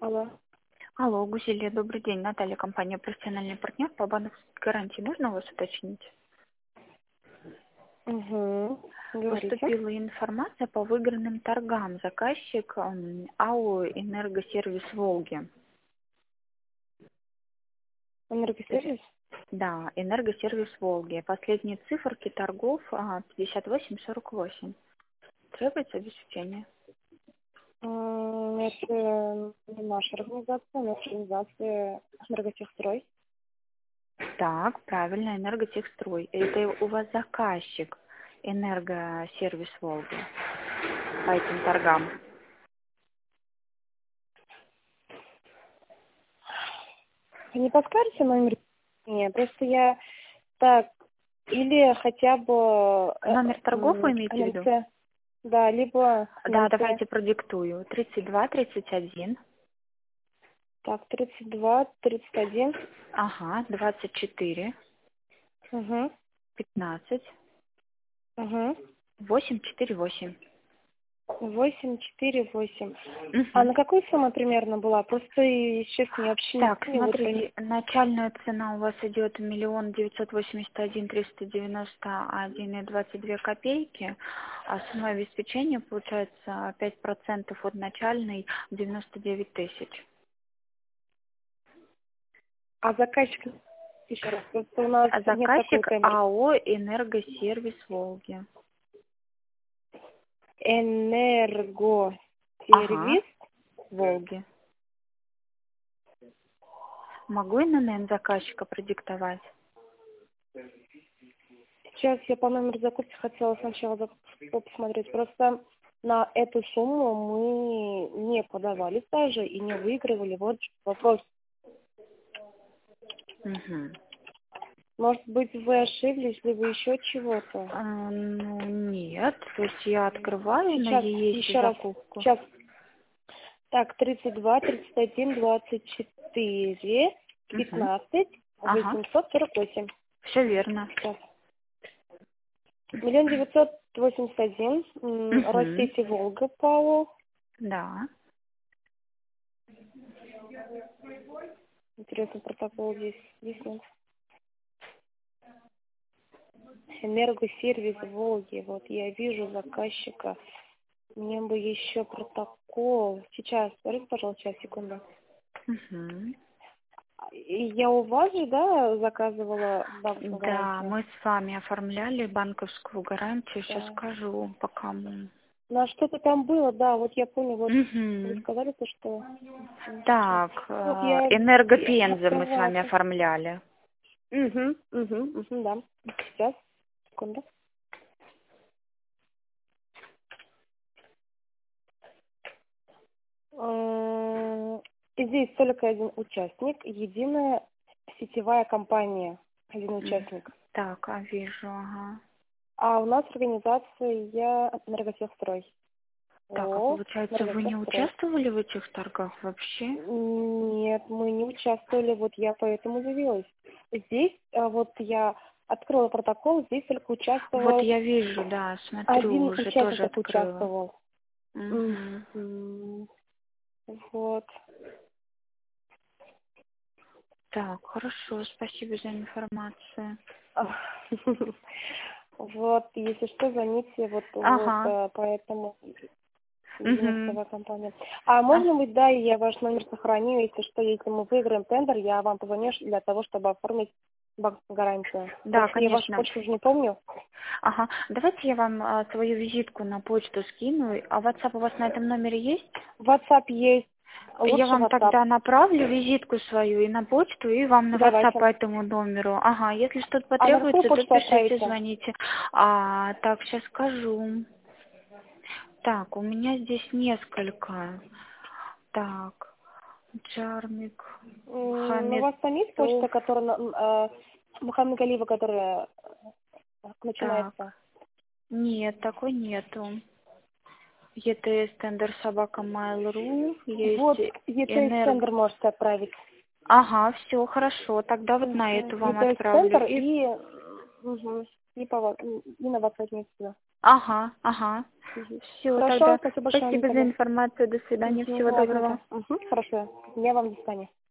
Алло. Алло, Гузелия, добрый день. Наталья, компания «Профессиональный партнер» по банковской гарантии. Можно у вас уточнить? Угу. Говорите. Поступила информация по выигранным торгам. Заказчик АО «Энергосервис Волги». Энергосервис? Да, «Энергосервис Волги». Последние циферки торгов 5848. Требуется обеспечение? Это не наша организация, наша организация Энерготехстрой. Так, правильно, «Энерготехстрой». Это у вас заказчик «Энергосервис Волги» по этим торгам. Вы не подскажете номер? Нет, просто я так, или хотя бы Номер торгов вы имеете в виду? НМЦ, да, либо Да, НМЦ. давайте продиктую. 32, 31. Так, 32, 31. Ага, 24, Угу. 15, Угу. 848. 848. А Угу. на какую сумму примерно была? Просто, честно, я вообще не Так, помню. Вот смотрите, начальная цена у вас идет 1 981 391,22 копейки, а сумма обеспечения получается 5% от начальной 99 тысяч. А заказчик, еще раз, просто у нас А нет такой заказчик таймер. АО «Энергосервис Волги». Ага, Энергосервис. Волги. Могу ННН заказчика продиктовать? Сейчас я по номеру закупки хотела сначала посмотреть. Просто на эту сумму мы не подавались даже и не выигрывали. Вот вопрос. Угу. Может быть, вы ошиблись, либо еще чего-то? Ну, нет. То есть я открываю на Сейчас, ЕС еще раз. закупку. Сейчас. Так, 32, 31, 24, Угу. 15, Ага, 848. все верно. Сейчас. 1 981, Угу. Россети Волга, ПАО. Да. Интересный протокол здесь нет. Энергосервис Волги. Вот я вижу заказчика. Мне бы еще протокол. Сейчас, подождите, пожалуйста, сейчас, секунду. Угу. И я у вас же, да, заказывала банковскую Да, гарантию? мы с вами оформляли банковскую гарантию. Сейчас Да. скажу, пока мы... Ну, что-то там было, да, вот я помню, вот вы Угу. сказали то, что... Так, Вот я «Энергопенза» мы с вами открывала. оформляли. Да. Сейчас, секунду. Здесь только один участник, единая сетевая компания, один участник. Так, вижу, ага. А у нас организация Энерготехстрой. Так, а О, получается, вы не Энерготехстрой. участвовали в этих торгах вообще? Нет, мы не участвовали, вот я поэтому явилась. Здесь, вот я открыла протокол, здесь только Вот участвовал, я вижу, да, смотрю, один уже участник тоже только открыла. участвовал. Угу. Вот. Так, хорошо, спасибо за информацию. Вот, если что, звоните Ага. по этому Угу. сетевая компания. А можно быть, да, я ваш номер сохраню, если что, если мы выиграем тендер, я вам позвоню для того, чтобы оформить банковскую гарантию. Да, Потому что я вашу конечно. почту уже не помню. Ага. Давайте я вам свою визитку на почту скину. А WhatsApp у вас на этом номере есть? WhatsApp есть. Я Лучше вам WhatsApp. тогда направлю визитку свою и на почту, и вам на WhatsApp Давайте. по этому номеру. Ага, если что-то А на какую потребуется, то почту пишите, отправите? звоните. Так, сейчас скажу. Так, у меня здесь несколько. Так, Джармик, У вас там есть Хамитов. почта, которая Мухаммед Галиева, которая Так, начинается? нет, такой нету. ЕТС тендер собака Mail.ru, есть Вот, ETS энерго. центр можете отправить. Ага, все хорошо. Тогда вот на эту вам ETS отправлю. центр И и на WhatsApp не всегда. Ага, ага. Все, Хорошо, тогда спасибо большое, спасибо за Наталья. информацию. До свидания. Всего доброго. Хорошо. Дня вам, до свидания.